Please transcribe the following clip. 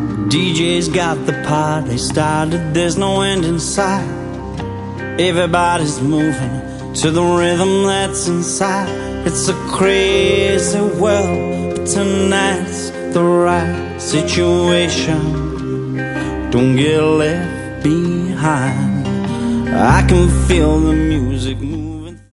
DJ's got the party started, there's no end in sight. Everybody's moving to the rhythm that's inside. It's a crazy world, but tonight's the right situation. Don't get left behind. I can feel the music moving.